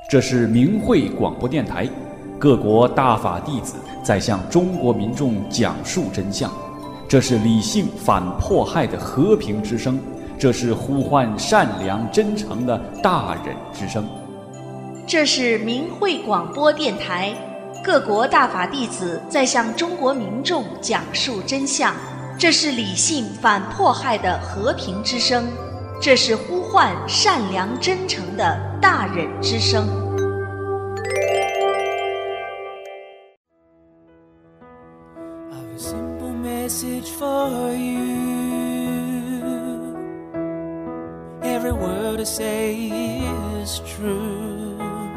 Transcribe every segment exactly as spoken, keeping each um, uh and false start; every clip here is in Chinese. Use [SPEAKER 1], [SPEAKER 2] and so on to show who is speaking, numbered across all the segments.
[SPEAKER 1] 这是明慧广播电台，各国大法弟子在向中国民众讲述真相。这是理性反迫害的和平之声，这是呼唤善良真诚的大忍之声。
[SPEAKER 2] 这是明慧广播电台，各国大法弟子在向中国民众讲述真相。这是理性反迫害的和平之声，这是呼唤善良真诚的大忍之声。
[SPEAKER 3] Message for you. Every word I say is true.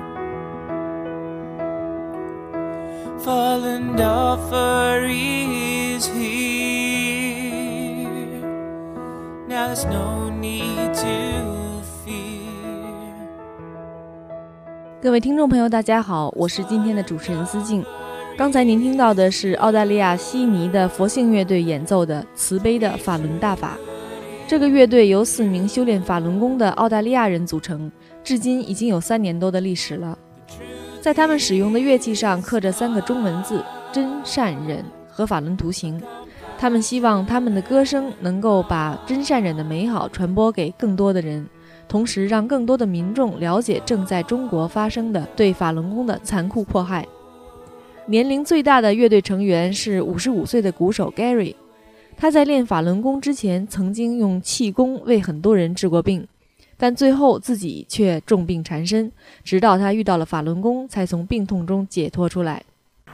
[SPEAKER 3] Fallen offer is here. Now there's no need to fear.
[SPEAKER 4] 各位听众朋友大家好，我是今天的主持人思静。刚才您听到的是澳大利亚悉尼的佛性乐队演奏的慈悲的法轮大法。这个乐队由四名修炼法轮功的澳大利亚人组成，至今已经有三年多的历史了。在他们使用的乐器上刻着三个中文字：真、善、忍和法轮图形。他们希望他们的歌声能够把真善忍的美好传播给更多的人，同时让更多的民众了解正在中国发生的对法轮功的残酷迫害。年龄最大的乐队成员是五十五岁的鼓手 Gary， 他在练法轮功之前曾经用气功为很多人治過病，但最後自己卻重病纏身，直到他遇到了法輪功才從病痛中解脫出來。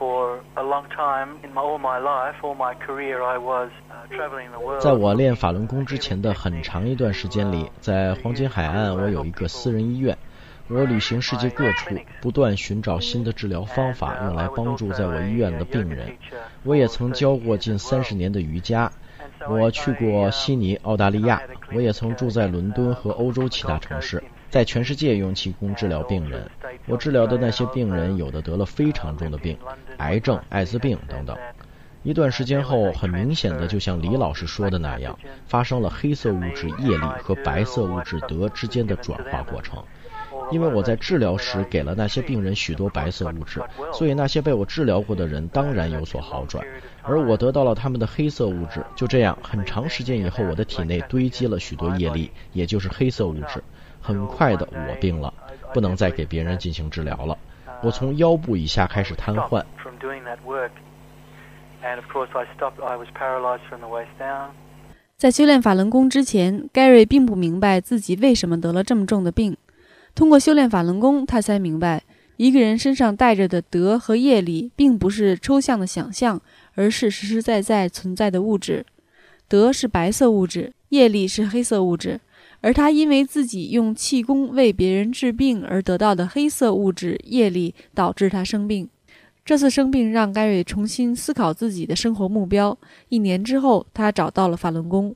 [SPEAKER 5] 在我练法轮功之前的很长一段时间里，在黄金海岸我有一个私人医院，我旅行世界各处，不断寻找新的治疗方法，用来帮助在我医院的病人。我也曾教过近三十年的瑜伽，我去过悉尼、澳大利亚，我也曾住在伦敦和欧洲其他城市，在全世界用气功治疗病人。我治疗的那些病人，有的得了非常重的病，癌症、艾滋病等等。一段时间后，很明显的，就像李老师说的那样，发生了黑色物质业力和白色物质德之间的转化过程。因为我在治疗时给了那些病人许多白色物质，所以那些被我治疗过的人当然有所好转，而我得到了他们的黑色物质。就这样，很长时间以后，我的体内堆积了许多业力，也就是黑色物质。很快的，我病了，不能再给别人进行治疗了。我从腰部以下开始瘫痪。
[SPEAKER 4] 在修炼法轮功之前， Gary 并不明白自己为什么得了这么重的病。通过修炼法轮功，他才明白，一个人身上带着的德和业力并不是抽象的想象，而是实实在在存在的物质。德是白色物质，业力是黑色物质，而他因为自己用气功为别人治病而得到的黑色物质业力，导致他生病。这次生病让盖瑞重新思考自己的生活目标。一年之后，他找到了法轮功。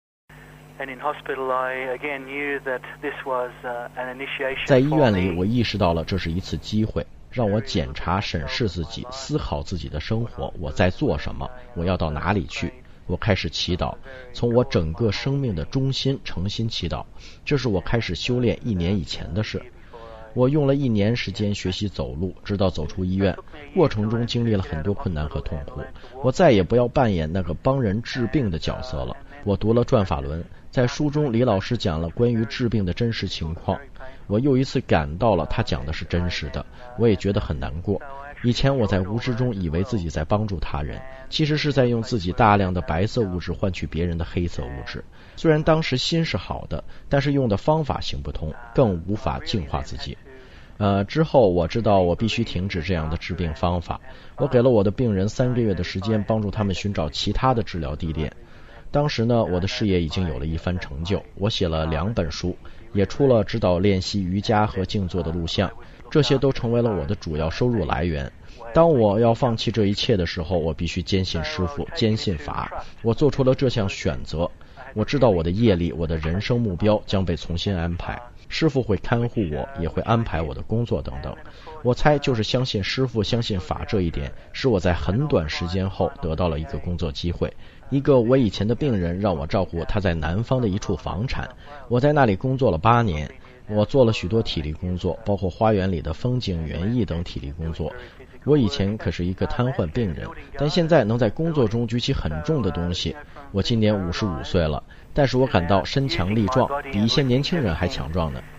[SPEAKER 5] 在医院里，我意识到了这是一次机会，让我检查审视自己，思考自己的生活，我在做什么，我要到哪里去。我开始祈祷，从我整个生命的中心诚心祈祷。这是我开始修炼一年以前的事。我用了一年时间学习走路，直到走出医院，过程中经历了很多困难和痛苦。我再也不要扮演那个帮人治病的角色了。我读了《转法轮》，在书中李老师讲了关于治病的真实情况，我又一次感到了他讲的是真实的，我也觉得很难过。以前我在无知中以为自己在帮助他人，其实是在用自己大量的白色物质换取别人的黑色物质。虽然当时心是好的，但是用的方法行不通，更无法净化自己。呃，之后我知道我必须停止这样的治病方法。我给了我的病人三个月的时间，帮助他们寻找其他的治疗地点。当时呢，我的事业已经有了一番成就，我写了两本书，也出了指导练习瑜伽和静坐的录像，这些都成为了我的主要收入来源。当我要放弃这一切的时候，我必须坚信师父，坚信法。我做出了这项选择。我知道我的业力，我的人生目标将被重新安排，师父会看护我，也会安排我的工作等等。我猜就是相信师父，相信法这一点，使我在很短时间后得到了一个工作机会。一个我以前的病人让我照顾他在南方的一处房产，我在那里工作了八年。 我做了许多体力工作，包括花园里的风景园艺等体力工作。我以前可是一个瘫痪病人，但现在能在工作中举起很重的东西。我今年五十五岁了，但是我感到身强力壮，比一些年轻人还强壮呢。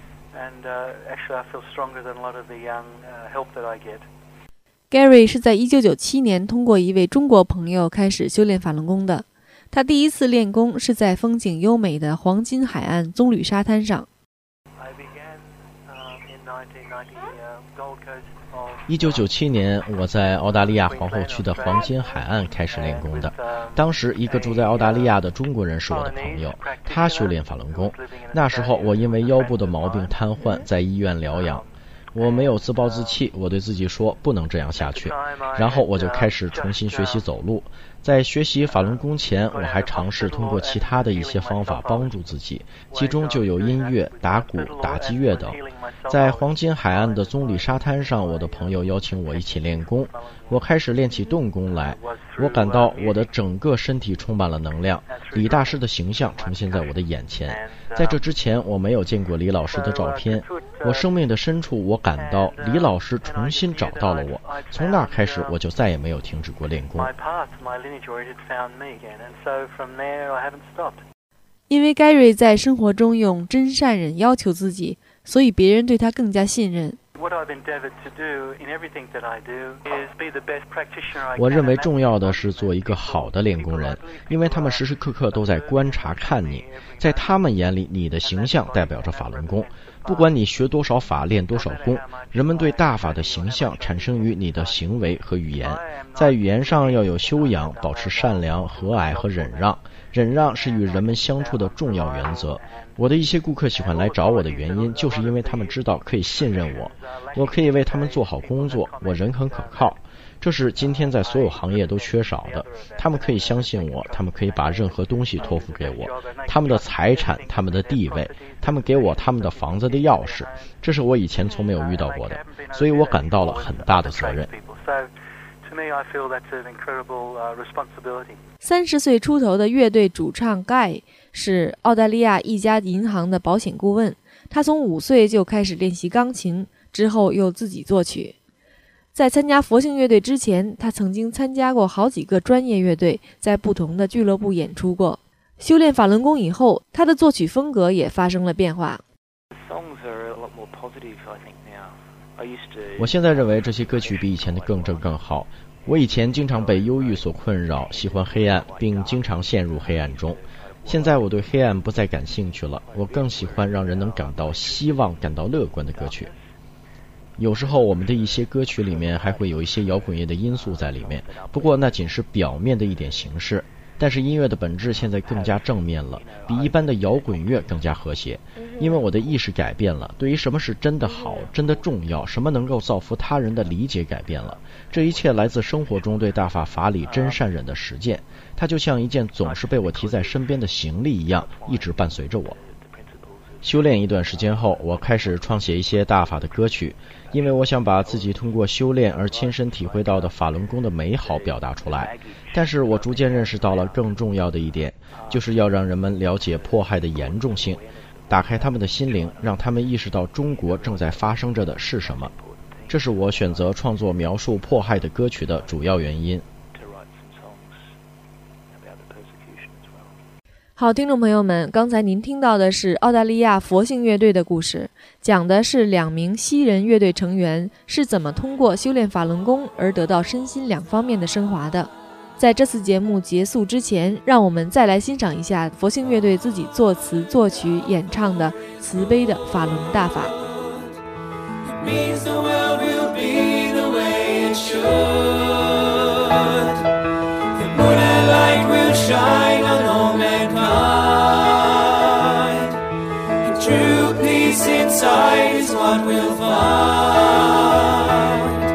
[SPEAKER 4] Gary 是在一九九七年通过一位中国朋友开始修炼法轮功的。他第一次练功是在风景优美的黄金海岸棕榈沙滩上。
[SPEAKER 5] 一九九七年，我在澳大利亚皇后区的黄金海岸开始练功的。当时，一个住在澳大利亚的中国人是我的朋友，他修炼法轮功。那时候，我因为腰部的毛病瘫痪，在医院疗养。我没有自暴自弃，我对自己说不能这样下去。然后我就开始重新学习走路。在学习法轮功前，我还尝试通过其他的一些方法帮助自己，其中就有音乐、打鼓、打击乐等。在黄金海岸的棕榈沙滩上，我的朋友邀请我一起练功，我开始练起动功来。我感到我的整个身体充满了能量，李大师的形象呈现在我的眼前。在这之前，我没有见过李老师的照片。我生命的深处，我感到李老师重新找到了我。从那开始，我就再也没有停止过练功。
[SPEAKER 4] 因为 Gary 在生活中用真善忍要求自己，所以别人对他更加信任。
[SPEAKER 5] 我认为重要的是做一个好的练功人，因为他们时时刻刻都在观察看你，在他们眼里，你的形象代表着法轮功。不管你学多少法，练多少功，人们对大法的形象产生于你的行为和语言。在语言上要有修养，保持善良、和蔼和忍让。忍让是与人们相处的重要原则。我的一些顾客喜欢来找我的原因，就是因为他们知道可以信任我，我可以为他们做好工作，我人很可靠。这是今天在所有行业都缺少的。他们可以相信我，他们可以把任何东西托付给我，他们的财产，他们的地位，他们给我他们的房子的钥匙，这是我以前从没有遇到过的，所以我感到了很大的责任。
[SPEAKER 4] 三十岁出头的乐队主唱 Guy 是澳大利亚一家银行的保险顾问，他从五岁就开始练习钢琴，之后又自己作曲。在参加佛性乐队之前，他曾经参加过好几个专业乐队，在不同的俱乐部演出过。修炼法轮功以后，他的作曲风格也发生了变化。
[SPEAKER 5] 我现在认为这些歌曲比以前的更正更好。我以前经常被忧郁所困扰，喜欢黑暗，并经常陷入黑暗中。现在我对黑暗不再感兴趣了，我更喜欢让人能感到希望、感到乐观的歌曲。有时候我们的一些歌曲里面还会有一些摇滚乐的因素在里面，不过那仅是表面的一点形式。但是音乐的本质现在更加正面了，比一般的摇滚乐更加和谐。因为我的意识改变了，对于什么是真的好、真的重要，什么能够造福他人的理解改变了。这一切来自生活中对大法法理真善忍的实践，它就像一件总是被我提在身边的行李一样，一直伴随着我。修炼一段时间后，我开始创写一些大法的歌曲，因为我想把自己通过修炼而亲身体会到的法轮功的美好表达出来。但是我逐渐认识到了更重要的一点，就是要让人们了解迫害的严重性，打开他们的心灵，让他们意识到中国正在发生着的是什么。这是我选择创作描述迫害的歌曲的主要原因。
[SPEAKER 4] 好，听众朋友们，刚才您听到的是澳大利亚佛性乐队的故事，讲的是两名西人乐队成员是怎么通过修炼法轮功而得到身心两方面的升华的。在这次节目结束之前，让我们再来欣赏一下佛性乐队自己作词作曲演唱的慈悲的法轮大法。
[SPEAKER 3] True peace inside is what we'll find.